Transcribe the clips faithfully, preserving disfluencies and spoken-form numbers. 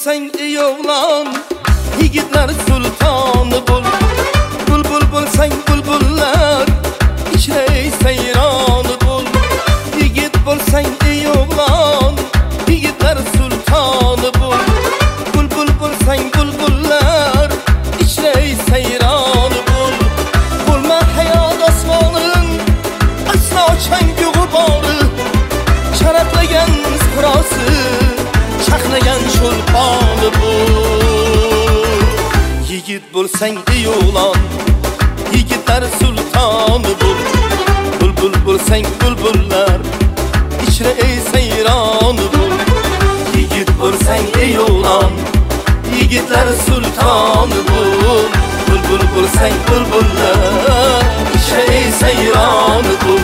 bo'lsang ey o'g'lon, yigitlar sultoni bo'l. Bulbul bo'lsang bulbullar ichra sayroni bo'l. Yigit bo'lsang ey o'g'lon, yigitlar sultoni bo'l. Bulbul bo'lsang bulbullar ichra sayroni bo'l. Bo'lma hayot osmonin aslo changi g'ubori, sharaflagan misqrosi chaqnagan sho'lponi bo'l. Yigit bo'lsang ey o'g'lon, yigitlar sultoni bo'l. Bulbul bo'lsang bulbullar ichra sayroni bo'l. Yigit bo'lsang ey o'g'lon, yigitlar sultoni bo'l. Bulbul bo'lsang bulbullar ichra sayroni bo'l.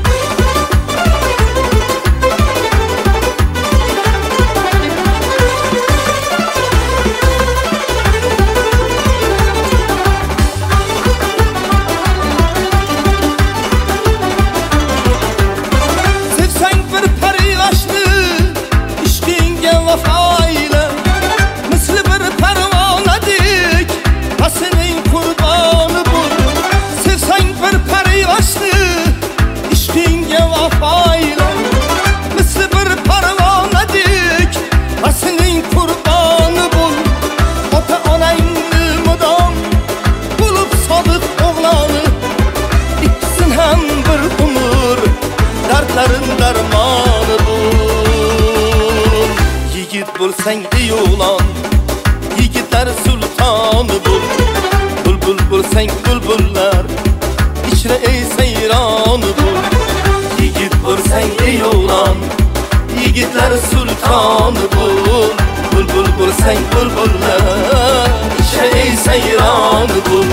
Darmanı bul. Yigit bo'lsang ey o'g'lon, yigitlar sultoni bo'l. Bulbul bo'lsang bulbullar ichra sayroni bo'l. Yigit bo'lsang ey o'g'lon, yigitlar sultoni bo'l. Bulbul bo'lsang bulbullar ichra sayroni bo'l.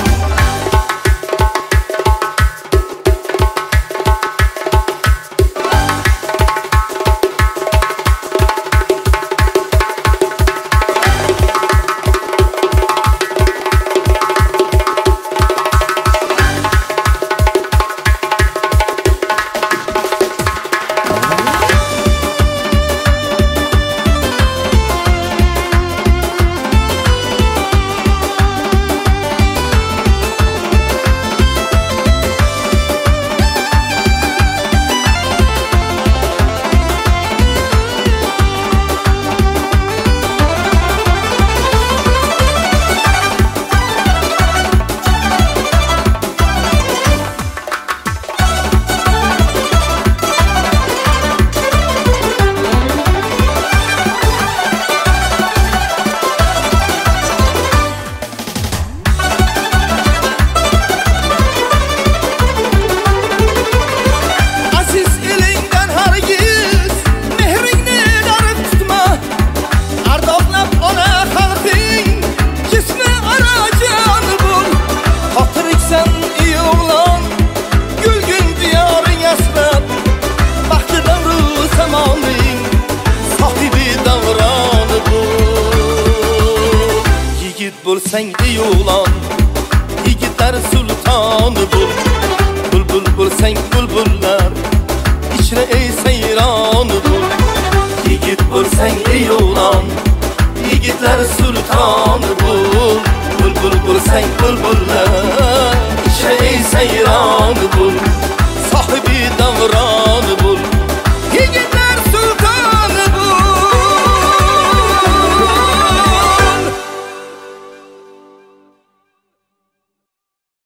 Bo'lsang ey o'g'lon, yigitlar sultoni bo'l. Bulbul bo'lsang bulbullar ichra sayroni bo'l. Yigit bo'lsang ey o'g'lon, yigitlar sultoni bo'l. Bulbul bo'lsang bulbullar ichra sayroni bo'l. Sohibi davron